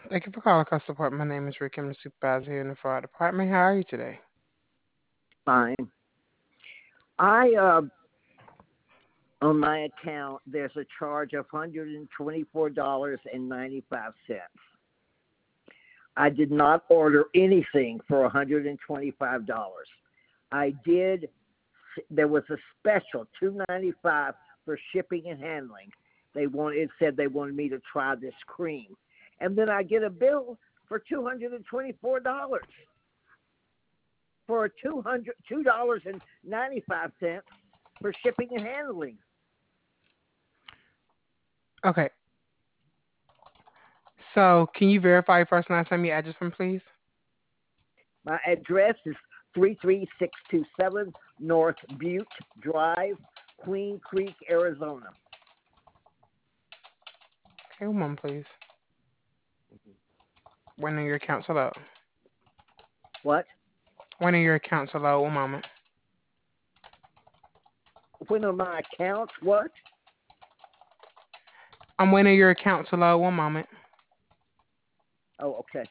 Thank you for calling customer support. My name is Rick. I'm the supervisor here in the fraud department. How are you today? Fine. I on my account there's a charge of $124.95. I did not order anything for $125. I did. There was a special $295 for shipping and handling. It said they wanted me to try this cream, and then I get a bill for $224 for $202.95 for shipping and handling. Okay. So, can you verify your first and last name, your address for me, please? My address is 33627 North Butte Drive, Queen Creek, Arizona. Okay, one moment, please. When are your accounts allowed? What? When are your accounts allowed? One moment. When are my accounts? What? I'm waiting your accounts allowed. One moment. Oh, okay.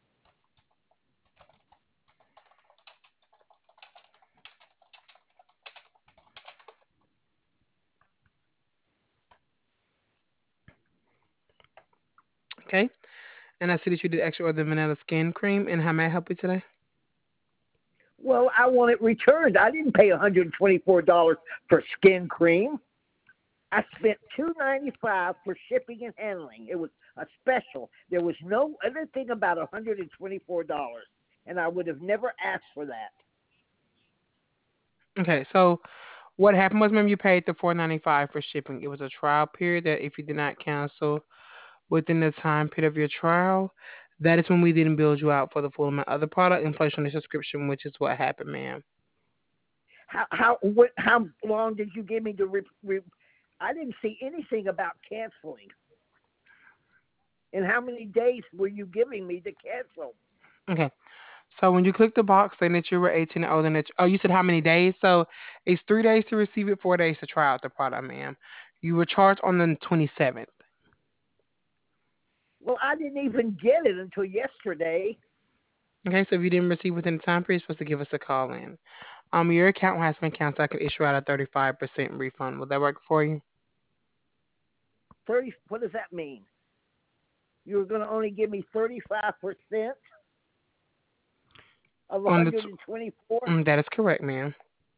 Okay. And I see that you did extra order vanilla skin cream. And how may I help you today? Well, I want it returned. I didn't pay $124 for skin cream. I spent $295 for shipping and handling. It was a special. There was no other thing about $124, and I would have never asked for that. Okay. So, what happened was, ma'am, you paid the $4.95 for shipping. It was a trial period that if you did not cancel within the time period of your trial, that is when we didn't build you out for the full amount of the product and place you on the subscription, which is what happened, ma'am. How long did you give me to I didn't see anything about canceling. And how many days were you giving me to cancel? Okay. So when you click the box saying that you were 18 and older, and that, oh, you said how many days? So it's 3 days to receive it, 4 days to try out the product, ma'am. You were charged on the 27th. Well, I didn't even get it until yesterday. Okay, so if you didn't receive within the time period, you're supposed to give us a call in. Your account has been canceled. I could issue out a 35% refund. Will that work for you? 30. What does that mean? You were going to only give me 35% of On the t- 124. that is correct, ma'am.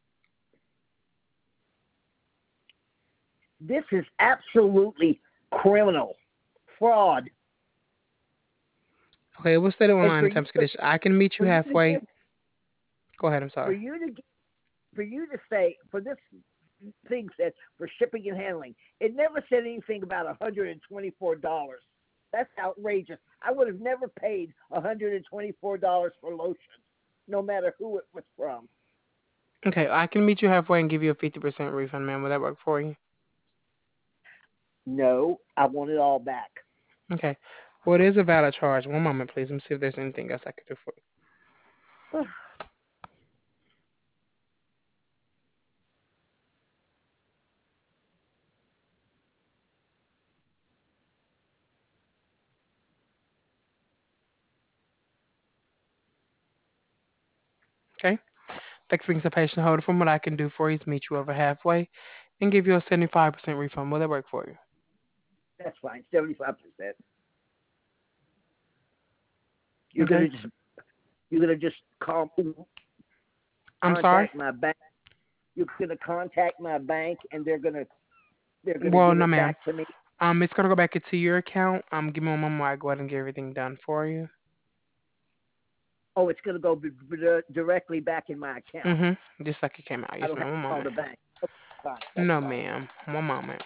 This is absolutely criminal fraud. Okay, we'll set it And online in terms and conditions. I can meet you for you to halfway. give Go ahead. I'm for sorry. you to for you to say for this thing said for shipping and handling, it never said anything about $124. That's outrageous. I would have never paid $124 for lotion, no matter who it was from. Okay, I can meet you halfway and give you a 50% refund, ma'am. Will that work for you? No, I want it all back. Okay. Well, it is a valid charge. One moment, please. Let me see if there's anything else I could do for you. Okay. Thanks for being so patient. Hold it. From what I can do for you is meet you over halfway and give you a 75% refund. Will that work for you? That's fine. 75%. You're Okay. gonna just you're gonna just I'm sorry. contact my bank. You're gonna contact my bank, and they're gonna Well, give no, it ma'am. back to me. It's gonna go back into your account. Give me one moment while I go ahead and get everything done for you. Oh, it's gonna go directly back in my account. Just like it came out. I Yes, don't have ma'am. One to call moment. the bank. Okay, fine. That's No, fine. ma'am. One moment.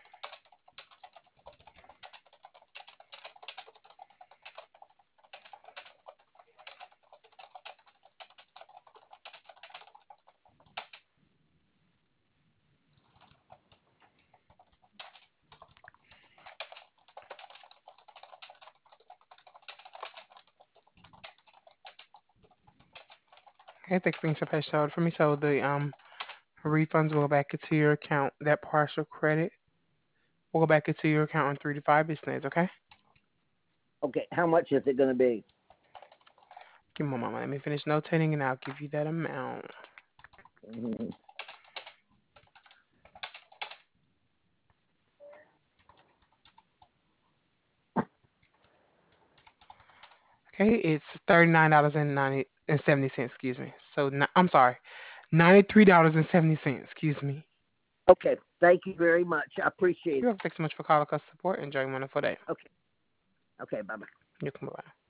Okay, thanks for being so patient. Hold for me. So the refunds will go back into your account. That partial credit will go back into your account in 3 to 5 business days. Okay. Okay, how much is it going to be? Give me one moment. Let me finish notating, and I'll give you that amount. Mhm. Okay, it's $39.70. Excuse me. So I'm sorry, $93.70. Excuse me. Okay, thank you very much. I appreciate You're it. welcome. Thanks so much for calling us support. Enjoy a wonderful day. Okay, okay, bye bye. You can bye.